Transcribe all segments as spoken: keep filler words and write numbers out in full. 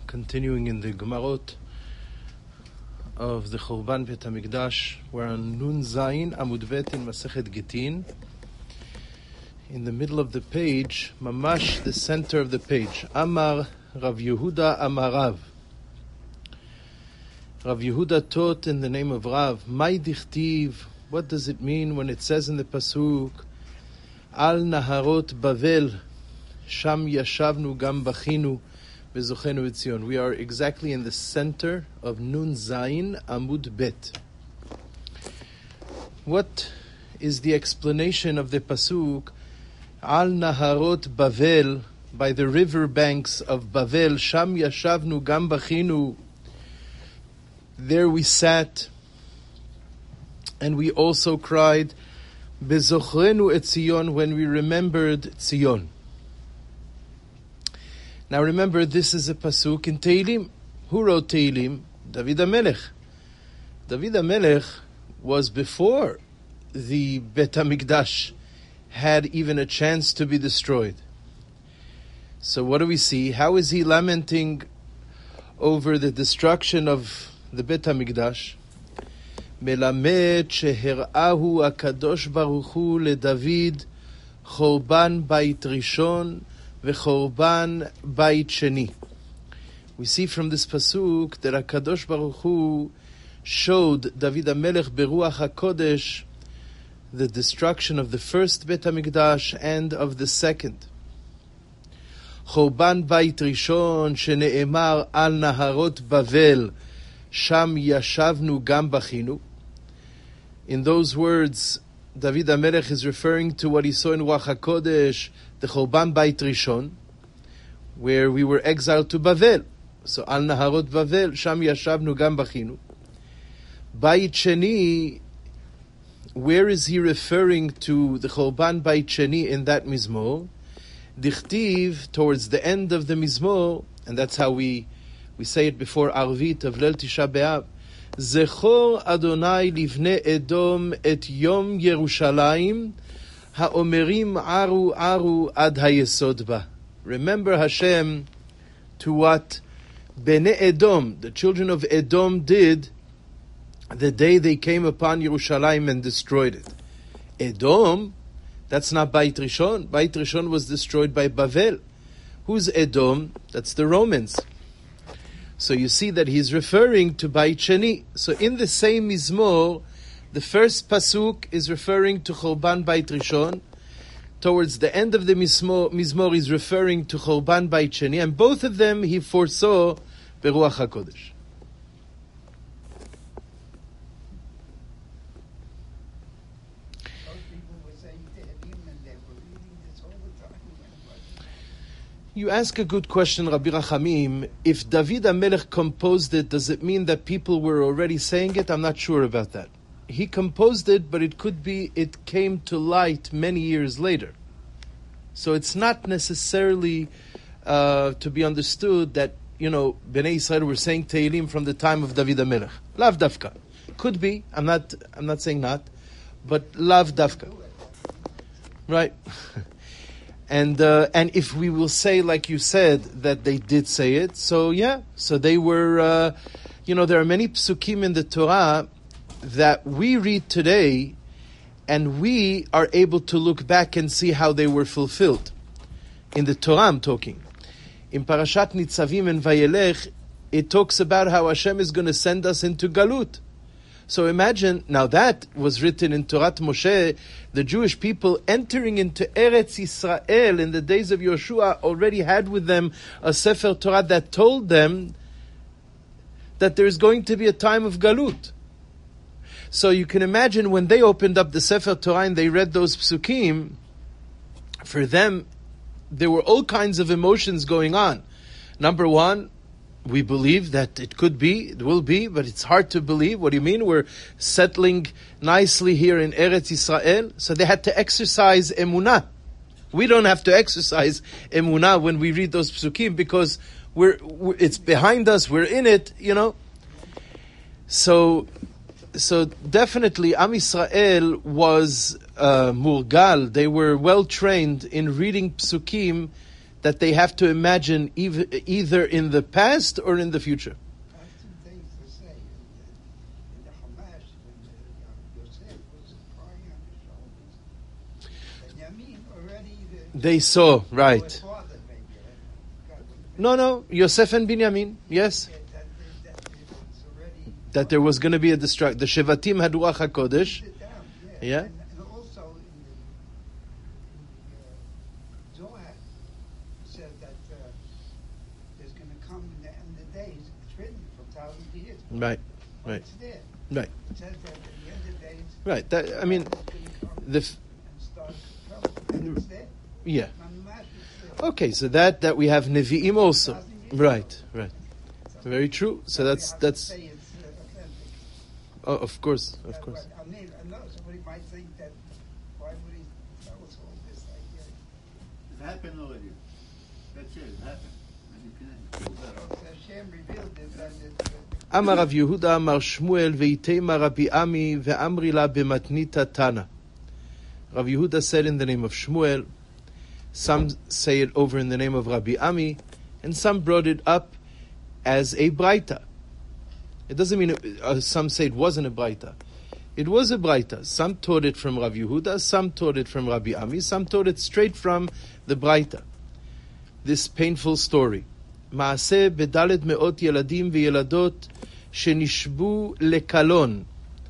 continuing in the Gemarot of the Churban Beit HaMikdash. We're on Nun Zayin Amud Bet in Masechet Gittin. In the middle of the page, mamash the center of the page, Amar Rav Yehuda Amar Rav. Rav Yehuda taught in the name of Rav, Mai dichtiv, what does it mean when it says in the Pasuk, Al Naharot Bavel, Sham Yashavnu Gam Bachinu, Bezochenu Etzion. We are exactly in the center of Nun Zayin Amud Bet. What is the explanation of the Pasuk, Al Naharot Bavel, by the river banks of Bavel, Sham Yashavnu Gam Bachinu, there we sat, and we also cried, Bezochrenu et Zion, when we remembered Zion. Now remember, this is a pasuk in Tehillim. Who wrote Tehillim? David HaMelech. David HaMelech was before the Bet HaMikdash had even a chance to be destroyed. So what do we see? How is he lamenting over the destruction of the Bet HaMikdash? Melamed sheher'ahu HaKadosh Baruch Hu leDavid Chorban Bait Rishon v'Chorban Bait Sheni. We see from this pasuk that HaKadosh Baruch Hu showed David HaMelech beruach HaKodesh the destruction of the first Bet HaMikdash and of the second. Chorban Bait Rishon shene'emar al Naharot Bavel Sham Yashavnu Gam Bachinu. In those words, David HaMelech is referring to what he saw in Ruach HaKodesh, the Chorban Bait Rishon, where we were exiled to Bavel. So, Al Naharot Bavel, Sham Yashavnu Gam Bachinu. Bait Sheni, where is he referring to the Chorban Bait Sheni in that Mizmor? Dichtiv, towards the end of the Mizmor, and that's how we we say it before Arvit of Leil Tisha B'Av. Zechor Adonai livnei Edom et Yom Yerushalayim ha'omerim aru aru ad hayesod ba. Remember Hashem to what Bnei Edom, the children of Edom, did the day they came upon Yerushalayim and destroyed it. Edom, that's not Beit Rishon. Beit Rishon was destroyed by Bavel. Who's Edom? That's the Romans. So you see that he's referring to Bait Sheni. So in the same Mizmor, the first pasuk is referring to Chorban Bait Rishon. Towards the end of the Mizmor, Mizmor is referring to Chorban Bait Sheni, and both of them he foresaw Beruach HaKodesh. You ask a good question, Rabbi Rachamim. If David HaMelech composed it, does it mean that people were already saying it? I'm not sure about that. He composed it, but it could be it came to light many years later. So it's not necessarily uh, to be understood that, you know, Bnei Israel were saying Tehillim from the time of David HaMelech. Lav Dafka. Could be. I'm not, I'm not saying not. But Lav Dafka. Right. And uh, and if we will say, like you said, that they did say it, so yeah, so they were, uh, you know, there are many psukim in the Torah that we read today, and we are able to look back and see how they were fulfilled. In the Torah I'm talking. In Parashat Nitzavim and Vayelech, it talks about how Hashem is going to send us into Galut. So imagine, now that was written in Torah Moshe, the Jewish people entering into Eretz Yisrael in the days of Yoshua already had with them a Sefer Torah that told them that there's going to be a time of Galut. So you can imagine when they opened up the Sefer Torah and they read those psukim, for them, there were all kinds of emotions going on. Number one, we believe that it could be, it will be, but it's hard to believe. What do you mean? We're settling nicely here in Eretz Yisrael. So they had to exercise emunah. We don't have to exercise emunah when we read those psukim because we're, we're it's behind us, we're in it, you know. So, so definitely Am Yisrael was uh, murgal. They were well trained in reading psukim that they have to imagine either, either in the past or in the future. I have two things to say. In the, in the Hamash, when the, uh, Yosef was crying on his shoulders, and Yamin already... The, They saw, right. his father, maybe, uh, God, when- No, no, Yosef and Binyamin, yes. Yeah, that, that, that it's already... That there was going to be a destruction. The Shevatim had Ruach HaKodesh. Sit down, Yeah. yeah. And, and also in the, in the uh, Zohar said that uh, there's going to come in the end of the days, it's written from thousands of years. Right, But right. It's there. Right, It says that in the end of the days, right. That, I mean, it's going to come the f- and start trouble. And it's there. yeah. Mamash, it's there. Okay, so that that we have Nevi'im also. Thousand years Right, ago. right. So Very true. So we that's have to that's. say it's uh, authentic. Oh, of course, of That- course. but, I mean, I know somebody might think that why would he tell us all this idea? It happened already. That's it, it happened. And you can prove that out. So Hashem revealed it, and it, אמר רב יהודה אמר שמואל ויתימה רבי עמי ואמרי לה במתניתא תנא. Rav Yehuda said in the name of Shmuel, some say it over in the name of Rabbi Ami, and some brought it up as a Braita. It doesn't mean, it, uh, some say it wasn't a Braita. It was a Braita. Some taught it from Rav Yehuda, some taught it from Rabbi Ami, some taught it straight from the Braita. This painful story. מעשה בדלת מאות ילדים וילדות שנשבו לקלון.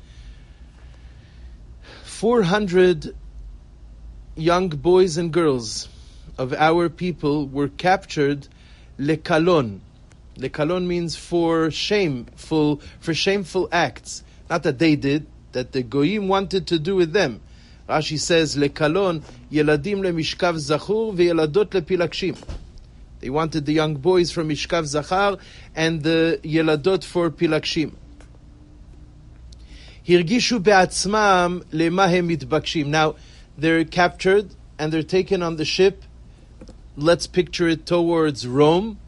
Four hundred young boys and girls of our people were captured lekalon. Lekalon means for shameful, for shameful acts. Not that they did, that the goyim wanted to do with them. Rashi says lekalon yeladim lemishkav zachur veyeladot lepilakshim. They wanted the young boys from Mishkav Zachar and the Yeladot for Pilakshim. Hirgishu be'atzmam lemahem mitbakshim. Now, they're captured and they're taken on the ship. Let's picture it towards Rome.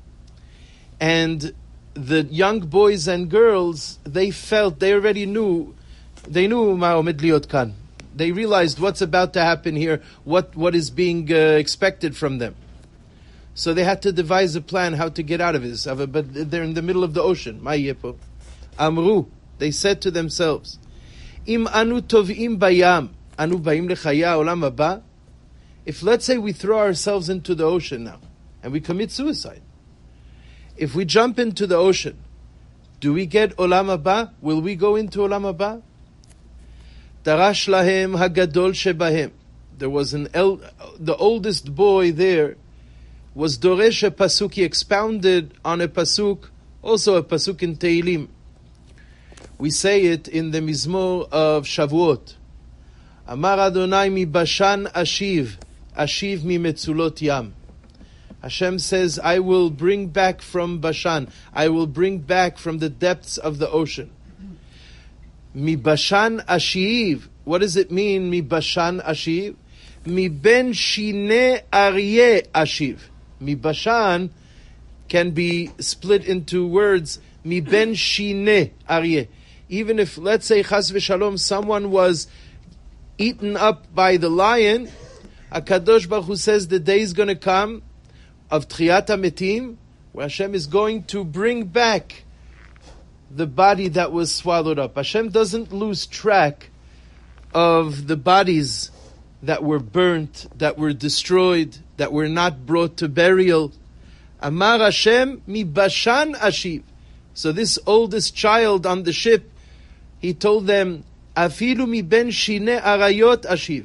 And the young boys and girls, they felt, they already knew, they knew ma'omed liot kan. They realized what's about to happen here, what, what is being uh, expected from them. So they had to devise a plan how to get out of this. But they're in the middle of the ocean. Ma'yepo. Amru. They said to themselves, Im anu tov'im bayam, anu ba'im lechaya olam haba. If let's say we throw ourselves into the ocean now, and we commit suicide. If we jump into the ocean, do we get olam haba? Will we go into olam haba? Darash lahem hagadol shebahem. There was an el- the oldest boy there was Doresh a pasuk. He expounded on a pasuk, also a pasuk in Tehillim. We say it in the Mizmor of Shavuot. Amar Adonai mi Bashan ashiv, ashiv mi metzulot yam. Hashem says, I will bring back from Bashan, I will bring back from the depths of the ocean. Mi Bashan ashiv. What does it mean, mi Bashan ashiv? Mi ben shine aryeh ashiv. Mi Bashan can be split into words, mi ben shine aryeh. Even if, let's say, chas v'shalom, someone was eaten up by the lion, HaKadosh Baruch Hu says the day is going to come of Tchiyat HaMetim, where Hashem is going to bring back the body that was swallowed up. Hashem doesn't lose track of the bodies that were burnt, that were destroyed, that were not brought to burial. Amar Hashem mi Bashan ashiv. So this oldest child on the ship, he told them, Afilu mi ben shine arayot ashiv.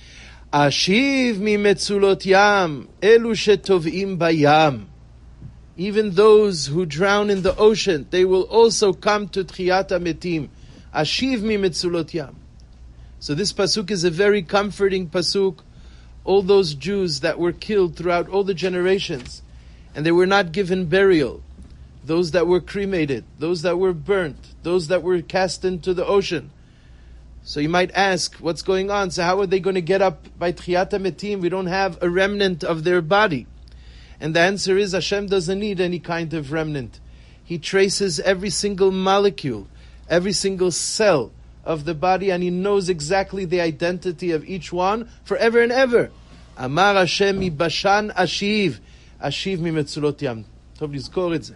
Ashiv mi metzulot yam, elu shetovim bayam. Even those who drown in the ocean, they will also come to Tchiyat HaMetim. Ashiv mi metzulot yam. So this pasuk is a very comforting pasuk. All those Jews that were killed throughout all the generations, and they were not given burial, those that were cremated, those that were burnt, those that were cast into the ocean. So you might ask, what's going on? So how are they going to get up by Tchiyat HaMetim? We don't have a remnant of their body. And the answer is, Hashem doesn't need any kind of remnant. He traces every single molecule, every single cell of the body, and He knows exactly the identity of each one forever and ever. Amar Hashem mi Bashan ashiv, אשיב ממצולות ים. טוב לזכור את זה.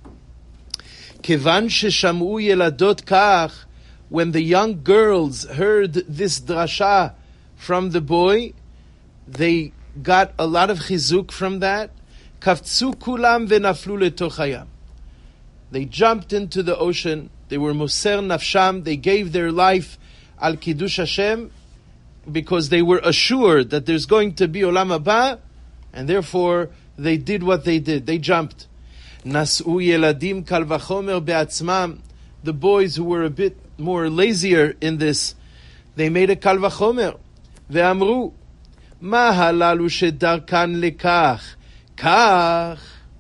כיוון ששמעו ילדות כך, when the young girls heard this drasha from the boy, they got a lot of chizuk from that. קפצו כולם ונפלו לתוך הים. They jumped into the ocean. They were moser nafsham. They gave their life al kiddush Hashem because they were assured that there's going to be olam haba, and therefore they did what they did. They jumped. Nas'u yeladim kal vachomer be'atzmam. The boys who were a bit more lazier in this, they made a kal vachomer. Ve'amru, ma halalu shedarkan lekach, kach.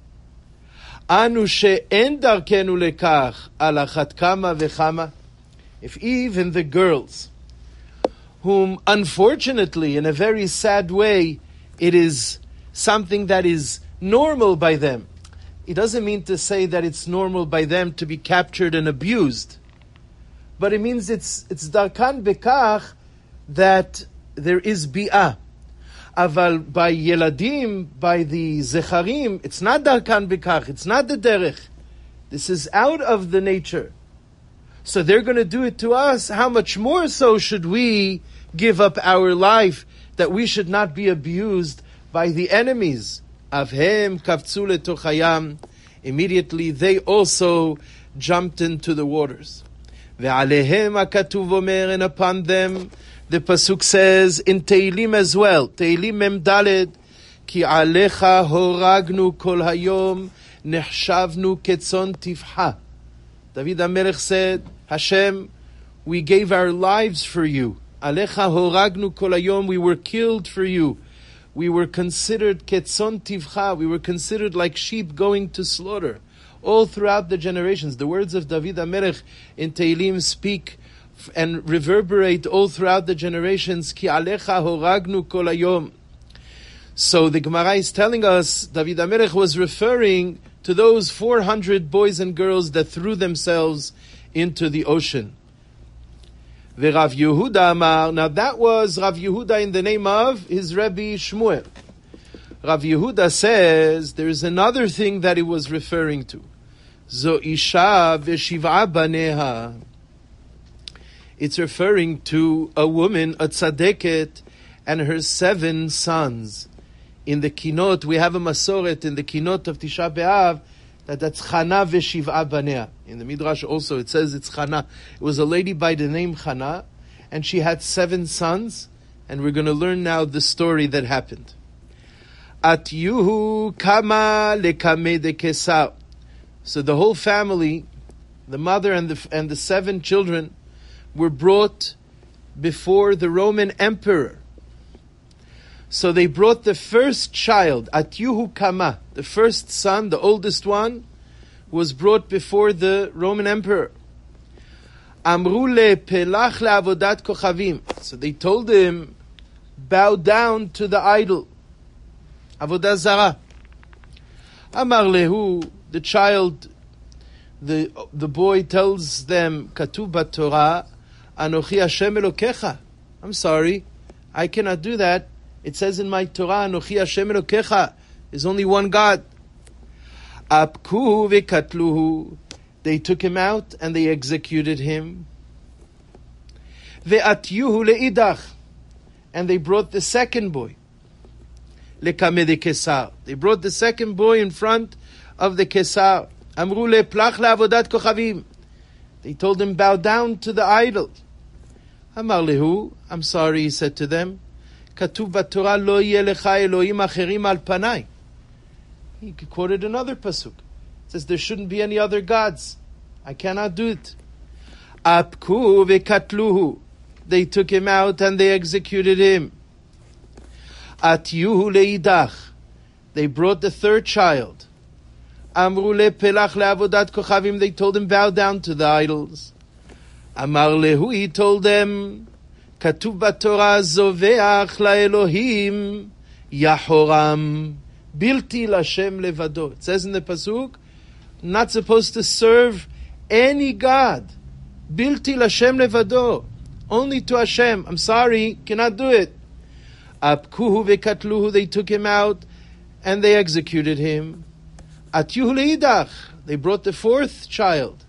Anu she'en darkenu lekach, ala chat kama vechama. If even the girls, whom unfortunately, in a very sad way, it is something that is normal by them. It doesn't mean to say that it's normal by them to be captured and abused. But it means it's it's darkan bekach that there is bi'ah. Aval by yeladim, by the zecharim, it's not darkan bekach, it's not the derech. This is out of the nature. So they're going to do it to us. How much more so should we give up our life, that we should not be abused by the enemies? Avhem kavtzu letoch hayam. Immediately they also jumped into the waters. Ve'alehem hakatuv omer, and upon them the pasuk says in Tehillim as well, Tehillim Mem Daled, Ki alecha horagnu kol hayom, nechshavnu ketzon tifha. David HaMelech said, Hashem, we gave our lives for you. Alecha horagnu kol hayom, we were killed for you. We were considered ketzon tivcha, we were considered like sheep going to slaughter. All throughout the generations, the words of David HaMelech in Tehillim speak and reverberate all throughout the generations. Ki alecha horagnu kol hayom. So the Gemara is telling us, David HaMelech was referring to those four hundred boys and girls that threw themselves into the ocean. Rav Yehuda Amar. Now that was Rav Yehuda in the name of his Rebbe Shmuel. Rav Yehuda says there is another thing that he was referring to. Zo isha v'shiv'a baneha. It's referring to a woman, a tzadeket, and her seven sons. In the Kinot, we have a Masoret in the Kinot of Tisha B'Av, that that's Chana v'shiv'a banea. In the Midrash also it says it's Chana. It was a lady by the name Chana, and she had seven sons, and we're going to learn now the story that happened. At Yuhu kama lekame de Kesar. So the whole family, the mother and the and the seven children, were brought before the Roman emperor. So they brought the first child, at Yuhu kama, the first son, the oldest one, was brought before the Roman emperor. Amru le pelach le'avodat kochavim. So they told him, bow down to the idol, avodah zarah. Amar lehu, the child, the the boy tells them, katuv b'Torah, anochi Hashem Elokecha. I'm sorry, I cannot do that. It says in my Torah, Anochi Hashem Elokecha, there's only one God. Apkuhu v'katluhu. They took him out and they executed him. Ve'atyuhu le'idach. And they brought the second boy. Lekame de Kesar. They brought the second boy in front of the Kesar. Amru le'plach le'avodat kochavim. They told him, bow down to the idol. Amar lehu, I'm sorry, he said to them, Katuv b'Torah lo yeh lecha Elohim acherim al panai. He quoted another pasuk. It says there shouldn't be any other gods. I cannot do it. Apku v'katluhu. They took him out and they executed him. Atyuhu leidach. They brought the third child. Amru lepelach le'avodat kochavim. They told him, bow down to the idols. Amar lehu, he told them, Katuv b'Torah zoveach la'Elohim yahoram bilti l'Hashem levado. It says in the pasuk, not supposed to serve any god. Bilti l'Hashem levado, only to Hashem. I'm sorry, cannot do it. Apkuhu v'katluhu. They took him out and they executed him. Atyuhu leidach, they brought the fourth child.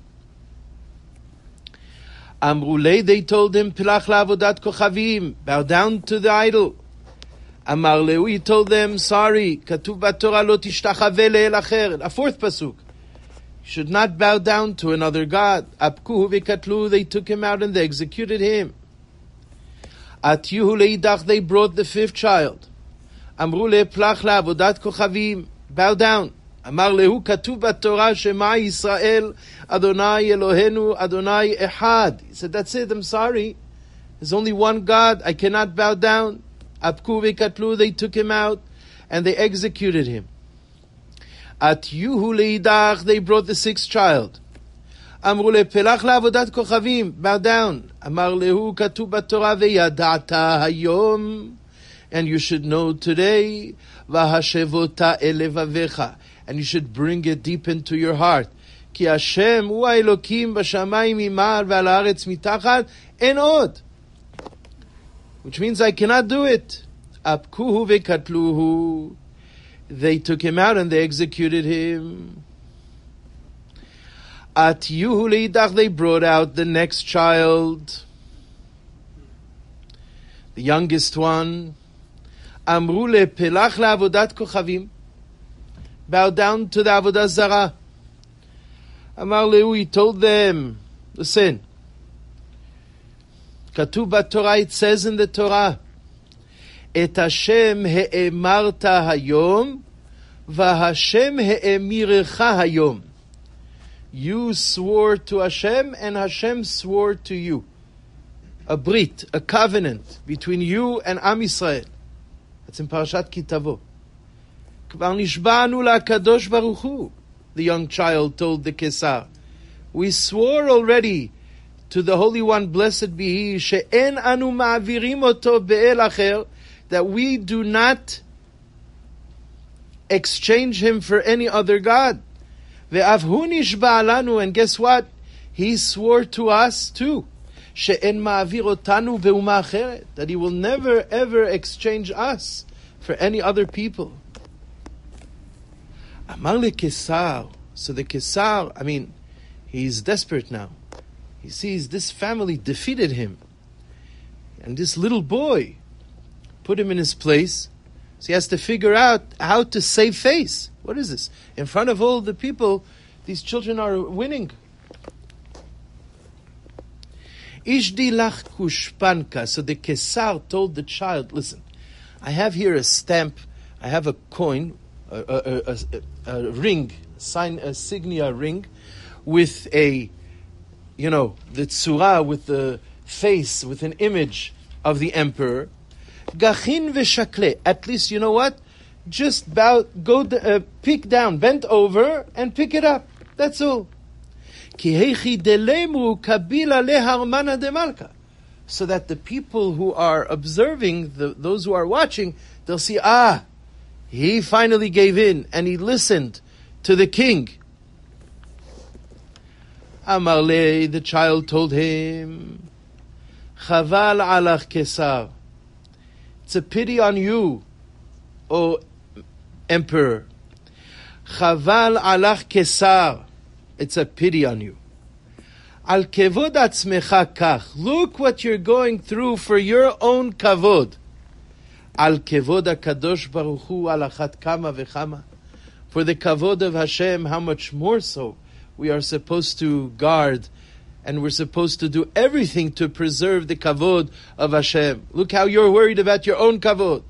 Amrulei, they told him, Pilach la'avodat kochavim, bow down to the idol. Amar lehu, he told them, sorry, katuv b'Torah lo tishtachave le'el acher. A fourth pasuk. You should not bow down to another god. Apkuhu v'katlu, they took him out and they executed him. Atyuhu leidach, they brought the fifth child. Amru le plach la'avodat kochavim, bow down. Amar lehu, katuv b'Torah Shema Yisrael Adonai Elohenu Adonai Echad. He said, that's it, I'm sorry. There's only one God, I cannot bow down. Apku v'katlu, they took him out and they executed him. Atyuhu leidach, they brought the sixth child. Amru le pelach la'avodat kochavim, bow down. Amar lehu, katuv b'Torah ve'yadata hayom, and you should know today, v'hashevota elevavecha, and you should bring it deep into your heart. Ki Hashem hu ha'elokim b'shamayim imar ve'al haaretz mitachat en od. Which means I cannot do it. Apkuhu ve'katluhu. They took him out and they executed him. Atyuhu leidach, they brought out the next child, the youngest one. Amru le pelach la'avodat kochavim, bow down to the avodah zarah. Amar lehu, he told them, listen, katuv b'Torah, it says in the Torah, et Hashem he'emarta hayom, v'Hashem he'emirecha hayom. You swore to Hashem, and Hashem swore to you. A brit, a covenant between you and Am Yisrael. That's in Parashat Ki Tavo. Kvar nishba'anu la'kadosh baruch hu, the young child told the Kesar. We swore already to the Holy One, blessed be He, she'en anu ma'avirim oto be'el acher, that we do not exchange him for any other God. Ve'av hu nishba' lanu, and guess what? He swore to us too. She'en ma'avir otanu be'uma acheret, that He will never ever exchange us for any other people. Amar le Kesar, so the Kesar, I mean, he's desperate now. He sees this family defeated him. And this little boy put him in his place. So he has to figure out how to save face. What is this? In front of all the people, these children are winning. Ishdi lach kushpanka. So the Kesar told the child, listen, I have here a stamp, I have a coin, a, a, a, a, a ring, sign, a signia ring, with a, you know, the tzura, with the face, with an image of the emperor. Gachin v'shakle. At least, you know what? Just bow, go, uh, pick down, bend over, and pick it up. That's all. Ki heichi delemru kabila leharmana de malka. So that the people who are observing, the, those who are watching, they'll see, ah, he finally gave in, and he listened to the king. Amarle, the child told him, Chaval alach Kesar. It's a pity on you, O emperor. Chaval alach Kesar. It's a pity on you. Al kevod atzmecha kach. Look what you're going through for your own kavod. Al kevod HaKadosh Baruch Hu al achat kama v'chama. For the kavod of Hashem, how much more so we are supposed to guard, and we're supposed to do everything to preserve the kavod of Hashem. Look how you're worried about your own kavod.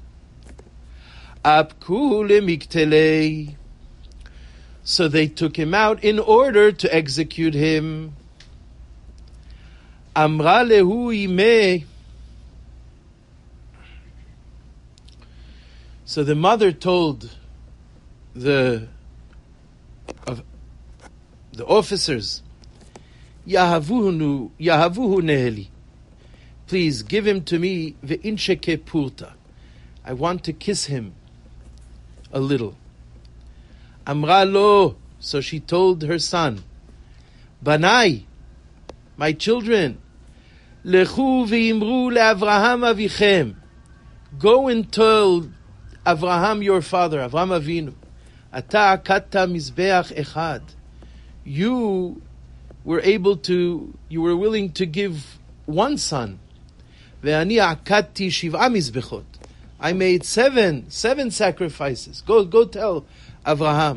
Apku lemiktelei. So they took him out in order to execute him. Amra lehu imeh. So the mother told the of the officers, Yahavuhu Yahavuhu neheli. Please give him to me ve'insheke purta. I want to kiss him a little. Amra lo. So she told her son, Banai, my children, lechu ve'imru le'Avraham avichem. Go and tell Avraham your father, Avraham Avinu, ata akadta mizbeach echad. You were able to, you were willing to give one son. Ve'ani akadti shiv'a mizbechot. I made seven, seven sacrifices. Go, go tell Avraham.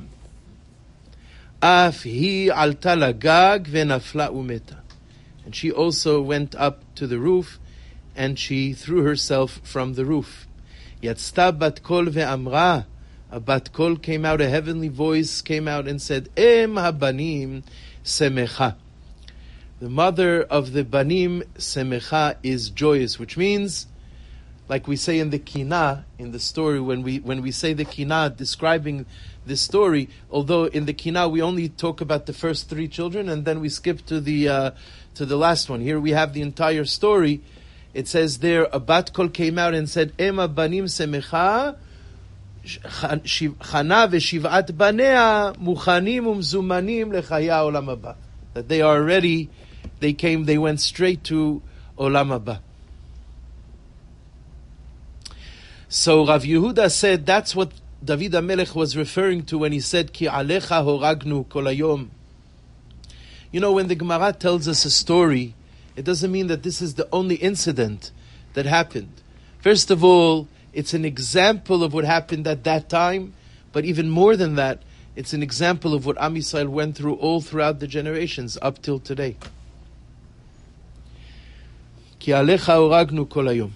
Af hi alta lagag ve'nafla umeta. And she also went up to the roof, and she threw herself from the roof. Yatzta bat kol ve'amra. A bat kol came out, a heavenly voice came out and said, Em habanim semecha. The mother of the banim semecha is joyous, which means, like we say in the kina, in the story, when we when we say the kina describing this story, although in the kina we only talk about the first three children and then we skip to the uh, to the last one. Here we have the entire story. It says there, a bat kol came out and said, Ema banim semecha, chana v'shiv'at banea muchanim umzumanim lechaya olam haba. That they are ready, they came, they went straight to olam haba. So Rav Yehuda said that's what David HaMelech was referring to when he said, Ki alecha horagnu kol hayom. You know, when the Gemara tells us a story, it doesn't mean that this is the only incident that happened. First of all, it's an example of what happened at that time, but even more than that, it's an example of what Am Yisrael went through all throughout the generations up till today. Ki alecha horagnu kol hayom.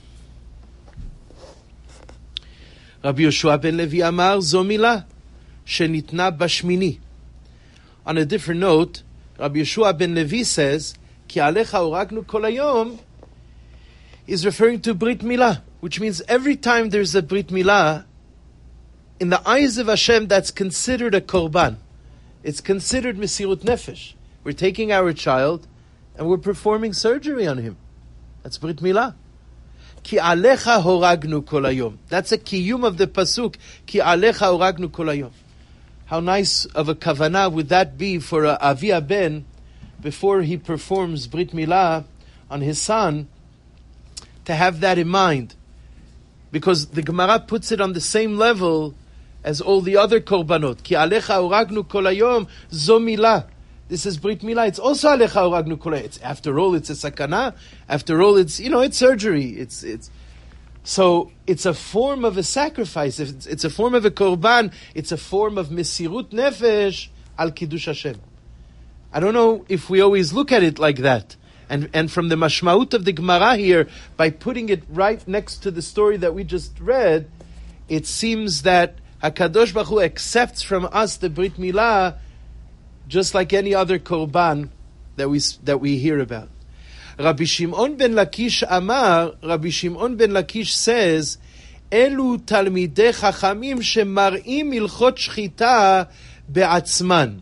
Rabbi Yoshua ben Levi Amar, Zo milah shenitna bashmini. On a different note, Rabbi Yoshua ben Levi says, Ki alecha horagnu kol hayom is referring to Brit Milah, which means every time there's a Brit Milah, in the eyes of Hashem, that's considered a korban. It's considered Mesirut Nefesh. We're taking our child and we're performing surgery on him. That's Brit Milah. Ki alecha horagnu kol hayom. That's a kiyum of the pasuk. Ki alecha horagnu kol hayom. How nice of a kavanah would that be for a Avi Ben before he performs Brit Milah on his son, to have that in mind. Because the Gemara puts it on the same level as all the other korbanot. Ki alecha horagnu kol hayom zo milah. This is Brit Milah. It's also alecha horagnu kol hayom. It's, after all, it's a sakana. After all, it's, you know, it's surgery. It's, it's, so it's a form of a sacrifice. It's, it's a form of a korban. It's a form of mesirut nefesh al kiddush Hashem. I don't know if we always look at it like that. And and from the mashmaut of the Gemara here, by putting it right next to the story that we just read, it seems that HaKadosh Baruch Hu accepts from us the Brit Milah just like any other korban that we that we hear about. Rabbi Shimon ben Lakish Amar, Rabbi Shimon ben Lakish says, Elu talmidei chachamim shemar'im ilchot shchita be'atzman.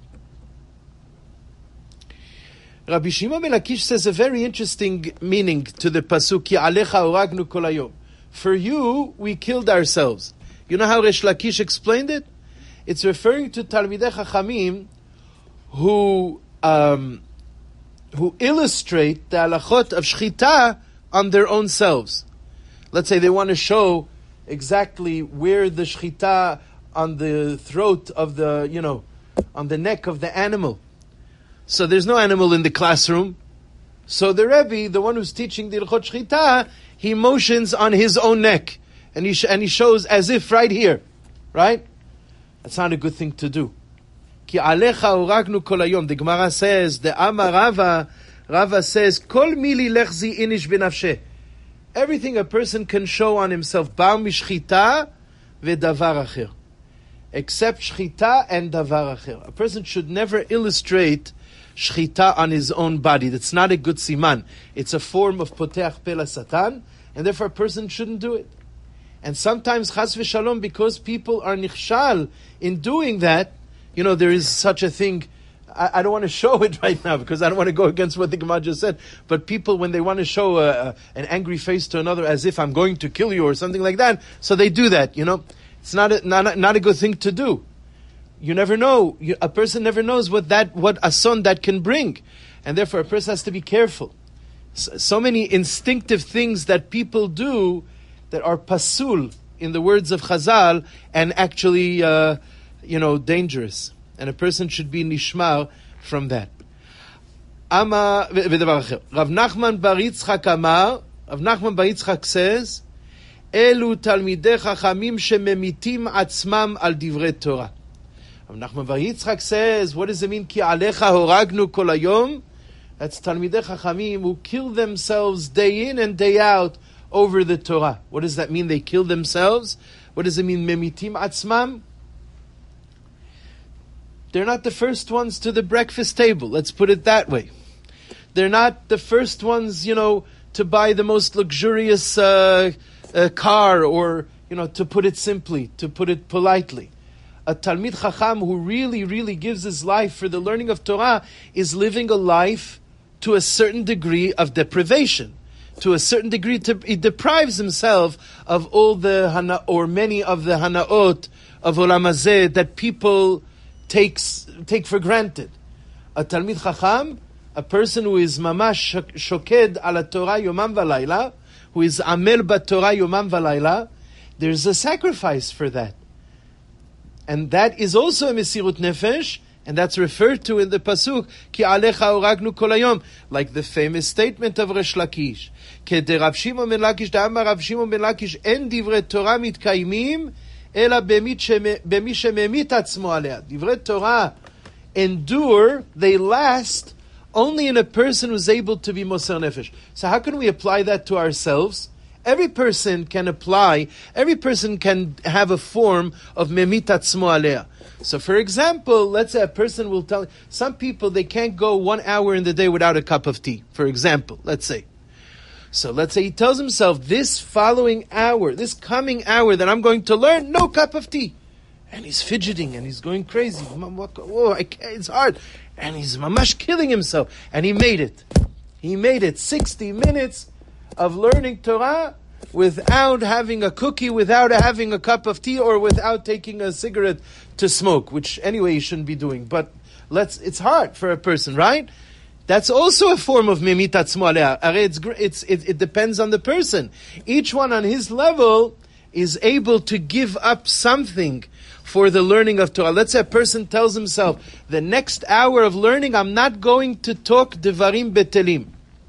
Rabbi Shimon ben Lakish says a very interesting meaning to the pasuk, Ki alecha horagnu kol hayom. For you, we killed ourselves. You know how Resh Lakish explained it? It's referring to Talmidei Chachamim who um, who illustrate the halachot of shchita on their own selves. Let's say they want to show exactly where the shchita on the throat of the, you know, on the neck of the animal. So there's no animal in the classroom. So the Rebbe, the one who's teaching the Ilchot Shchita, he motions on his own neck. And he, sh- and he shows as if right here. Right? That's not a good thing to do. Ki alecha horagnu kol hayom. The Gemara says, the Amar Rava, Rava says, Kol mili lechzi inish benafsheh. Everything a person can show on himself, bar mishchita vedavar acher. Except shchita and davar acher. A person should never illustrate shchita on his own body. That's not a good siman. It's a form of poteach pela satan, and therefore a person shouldn't do it. And sometimes, chas v'shalom, because people are nichshal in doing that, you know, there is such a thing. I, I don't want to show it right now because I don't want to go against what the Gemara just said. But people, when they want to show a, a, an angry face to another as if I'm going to kill you or something like that, so they do that, you know. It's not a, not, not a good thing to do. You never know. You, a person never knows what that what a son that can bring, and therefore a person has to be careful. So, so many instinctive things that people do that are pasul, in the words of Chazal, and actually, uh, you know, dangerous. And a person should be nishmar from that. Ama v'devar acher. Rav Nachman bar Yitzchak amar, Rav Nachman bar Yitzchak says, Elu talmidei chachamim shememitim atzmam al divrei Torah. Rav Nachman bar Yitzchak says, what does it mean? Ki alecha horagnu kol hayom? That's talmidei chachamim who kill themselves day in and day out over the Torah. What does that mean? They kill themselves? What does it mean? Memitim atzmam? They're not the first ones to the breakfast table. Let's put it that way. They're not the first ones, you know, to buy the most luxurious uh, uh, car, or, you know, to put it simply, to put it politely. A Talmid Chacham who really, really gives his life for the learning of Torah is living a life to a certain degree of deprivation. To a certain degree, to, he deprives himself of all the hana, or many of the hanaot of Olam Hazeh that people takes take for granted. A Talmid Chacham, a person who is mamash shoked ala Torah yomam v'layla, who is amel b'Torah yomam v'layla, there's a sacrifice for that. And that is also a mesirut nefesh, and that's referred to in the pasuk, ki alecha oragnu kol hayom, like the famous statement of Resh Lakish. Kede Rav Shimon ben Lakish, da'amar Rav Shimon ben Lakish, en divrei Torah mitkayimim, ela b'mi shememit atzmo alea. Divrei Torah endure, they last, only in a person who's able to be moser nefesh. So how can we apply that to ourselves? Every person can apply, every person can have a form of memit atzmo alea. So for example, let's say a person will tell, some people, they can't go one hour in the day without a cup of tea, for example, let's say. So let's say he tells himself, this following hour, this coming hour that I'm going to learn, no cup of tea. And he's fidgeting and he's going crazy. Whoa, I can't, it's hard. And he's mamash killing himself. And he made it. He made it. sixty minutes of learning Torah without having a cookie, without having a cup of tea, or without taking a cigarette to smoke, which anyway you shouldn't be doing. But let's, it's hard for a person, right? That's also a form of memit atzmo alea. It's, it's, it, it depends on the person. Each one on his level is able to give up something for the learning of Torah. Let's say a person tells himself, the next hour of learning, I'm not going to talk devarim betelim.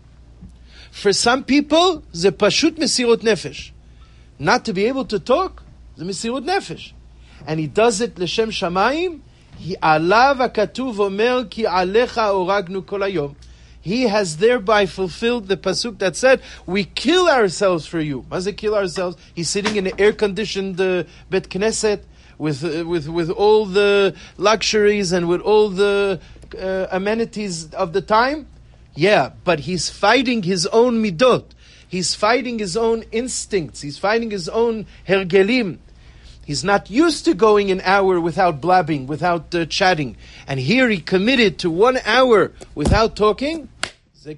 For some people, ze pashut mesirut nefesh. Not to be able to talk, ze mesirut nefesh. And he does it l'shem shamayim. He alav hakatuv omer ki alecha oragnu kol hayom. He has thereby fulfilled the pasuk that said, we kill ourselves for you. What does it kill ourselves? He's sitting in an air-conditioned uh, Bet Knesset with, uh, with, with all the luxuries and with all the uh, amenities of the time. Yeah, but he's fighting his own midot. He's fighting his own instincts. He's fighting his own hergelim. He's not used to going an hour without blabbing, without uh, chatting. And here he committed to one hour without talking. That's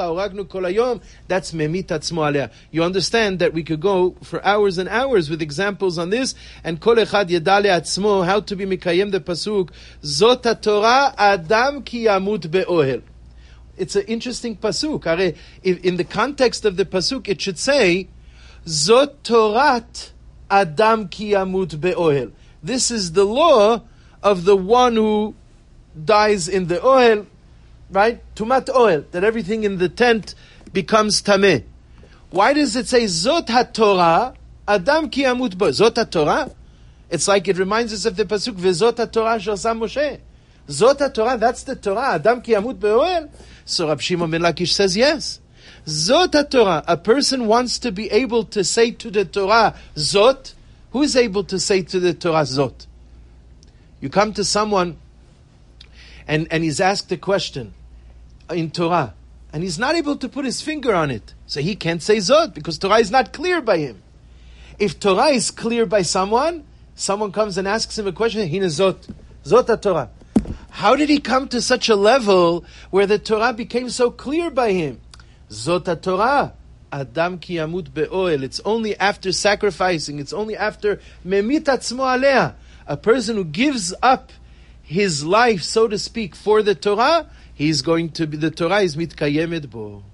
memit atzmo alea. You understand that we could go for hours and hours with examples on this. And kol echad yeda le'atzmo, how to be mikayem the pasuk. Zot haTorah adam ki yamut be'ohel. It's an interesting pasuk. In the context of the pasuk, it should say, Zot Torat Adam ki yamut be'ohel. This is the law of the one who dies in the ohel, right? Tumat ohel, that everything in the tent becomes tameh. Why does it say Zot HaTorah Adam ki yamut be'ohel? Zot HaTorah? It's like it reminds us of the pasuk V'zot HaTorah sh'asa Moshe. Zot HaTorah, that's the Torah. Adam ki yamut be'ohel. So Rab Shimon ben Lakish says yes. Zot HaTorah. A person wants to be able to say to the Torah, Zot. Who is able to say to the Torah, Zot? You come to someone and, and he's asked a question in Torah and he's not able to put his finger on it. So he can't say Zot because Torah is not clear by him. If Torah is clear by someone, someone comes and asks him a question, Hine Zot. Zot HaTorah. How did he come to such a level where the Torah became so clear by him? Zot HaTorah, Adam ki yamut be'ohel. It's only after sacrificing, it's only after memit atzmo alea, a person who gives up his life, so to speak, for the Torah, he's going to be, the Torah is mitkayemet bo.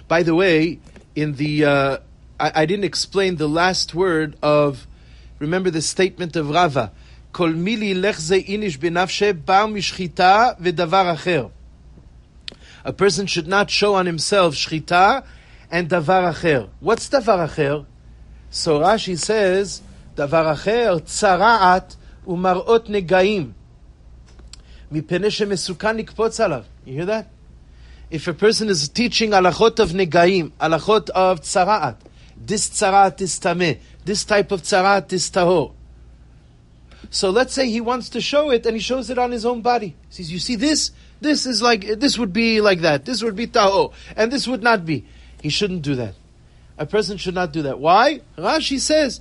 By the way, in the uh, I, I didn't explain the last word of, remember the statement of Rava, Kol mili lech ze inish benafshe bar mishchita vedavar acher. A person should not show on himself shchita and davar acher. What's davar acher? So Rashi says, davar acher tzaraat umarot negaim mipnei shemesukan nikpotz alav. You hear that? If a person is teaching alachot of negaim, alachot of tzaraat, this tzaraat is tameh, this type of tzaraat is tahor. So let's say he wants to show it and he shows it on his own body. He says, you see this? This is like, this would be like that. This would be tahor. And this would not be. He shouldn't do that. A person should not do that. Why? Rashi says,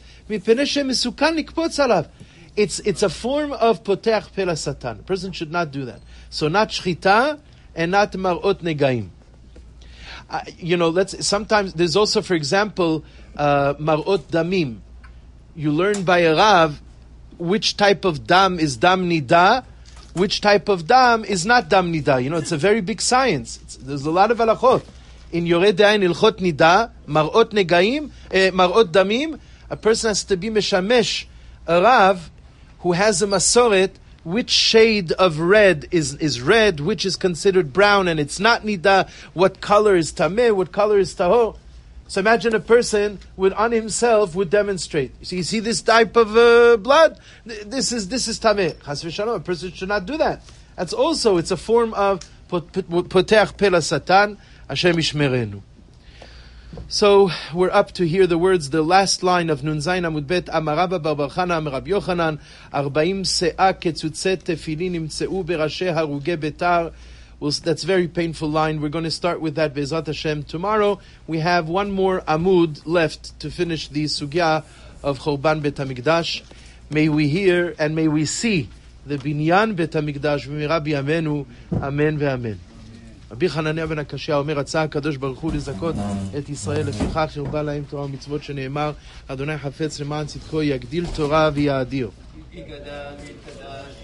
it's, it's a form of poteach pela satan. A person should not do that. So not shchita and not marot negaim. Uh, you know, let's, sometimes, there's also, for example, uh, marot damim. You learn by a Rav, which type of dam is dam nida, which type of dam is not dam nida. You know, it's a very big science. It's, there's a lot of halachot. In Yoreh De'ayin Ilchot Nida, Marot Negaim, eh, Marot Damim, a person has to be meshamesh, a Rav, who has a masoret, which shade of red is, is red, which is considered brown, and it's not nida, what color is tameh, what color is tahor. So imagine a person would on himself would demonstrate. You see, you see this type of uh, blood? This is this is tameh. Chas v'shalom, a person should not do that. That's also, it's a form of poteach pela satan, Hashem ishmerenu. So we're up to hear the words, the last line of Nun Zayin Amud Bet, Amar Rabba bar bar Chana, Amar Rabbi Yochanan, Arbaim se'ah ketzutzet tefillin imtzeu berashei harugei betar. Well, that's a very painful line. We're going to start with that Be'ezrat Hashem tomorrow. We have one more Amud left to finish the sugya of Chorban Bet HaMikdash. May we hear and may we see the Binyan Bet HaMikdash v'mira b'yameinu. Amen ve'amen. רבי חנניה בן הקשיא אומר, רצה הקדוש ברוך הוא לזכות את ישראל, לפיכך הרבה להם תורה ומצוות שנאמר, אדוני חפץ למען צדקו יגדיל תורה ויאדיר.